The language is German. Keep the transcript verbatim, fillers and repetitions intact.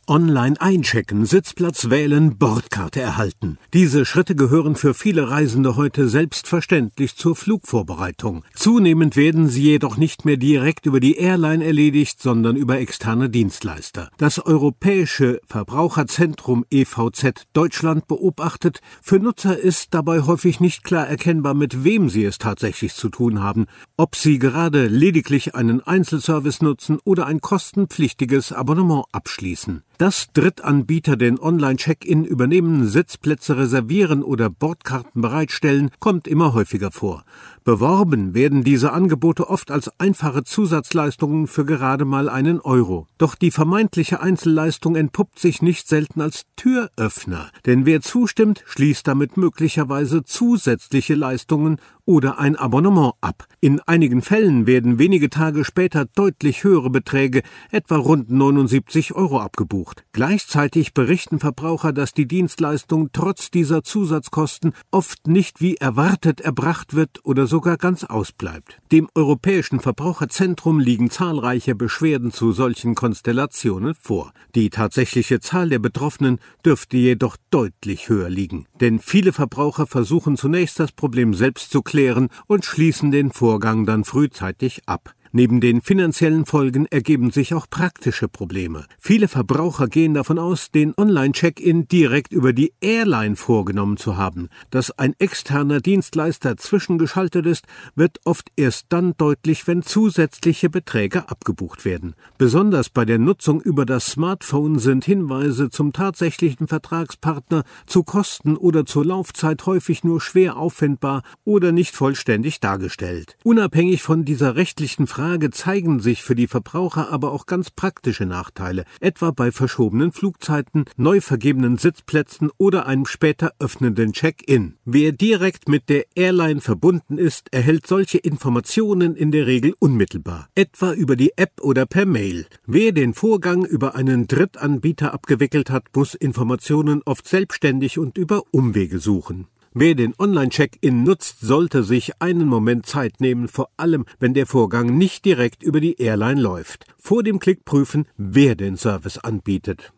Online einchecken, Sitzplatz wählen, Bordkarte erhalten. Diese Schritte gehören für viele Reisende heute selbstverständlich zur Flugvorbereitung. Zunehmend werden sie jedoch nicht mehr direkt über die Airline erledigt, sondern über externe Dienstleister. Das Europäische Verbraucherzentrum E V Z Deutschland beobachtet, für Nutzer ist dabei häufig nicht klar erkennbar, mit wem sie es tatsächlich zu tun haben, ob sie gerade lediglich einen Einzelservice nutzen oder ein kostenpflichtiges Abonnement abschließen. Dass Drittanbieter den Online-Check-In übernehmen, Sitzplätze reservieren oder Bordkarten bereitstellen, kommt immer häufiger vor. Beworben werden diese Angebote oft als einfache Zusatzleistungen für gerade mal einen Euro. Doch die vermeintliche Einzelleistung entpuppt sich nicht selten als Türöffner. Denn wer zustimmt, schließt damit möglicherweise zusätzliche Leistungen oder ein Abonnement ab. In einigen Fällen werden wenige Tage später deutlich höhere Beträge, etwa rund neunundsiebzig Euro, abgebucht. Gleichzeitig berichten Verbraucher, dass die Dienstleistung trotz dieser Zusatzkosten oft nicht wie erwartet erbracht wird oder sogar ganz ausbleibt. Dem Europäischen Verbraucherzentrum liegen zahlreiche Beschwerden zu solchen Konstellationen vor. Die tatsächliche Zahl der Betroffenen dürfte jedoch deutlich höher liegen. Denn viele Verbraucher versuchen zunächst das Problem selbst zu klären und schließen den Vorgang dann frühzeitig ab. Neben den finanziellen Folgen ergeben sich auch praktische Probleme. Viele Verbraucher gehen davon aus, den Online-Check-In direkt über die Airline vorgenommen zu haben. Dass ein externer Dienstleister zwischengeschaltet ist, wird oft erst dann deutlich, wenn zusätzliche Beträge abgebucht werden. Besonders bei der Nutzung über das Smartphone sind Hinweise zum tatsächlichen Vertragspartner, zu Kosten oder zur Laufzeit häufig nur schwer auffindbar oder nicht vollständig dargestellt. Unabhängig von dieser rechtlichen Frage zeigen sich für die Verbraucher aber auch ganz praktische Nachteile, etwa bei verschobenen Flugzeiten, neu vergebenen Sitzplätzen oder einem später öffnenden Check-In. Wer direkt mit der Airline verbunden ist, erhält solche Informationen in der Regel unmittelbar, etwa über die App oder per Mail. Wer den Vorgang über einen Drittanbieter abgewickelt hat, muss Informationen oft selbstständig und über Umwege suchen. Wer den Online-Check-In nutzt, sollte sich einen Moment Zeit nehmen, vor allem wenn der Vorgang nicht direkt über die Airline läuft. Vor dem Klick prüfen, wer den Service anbietet.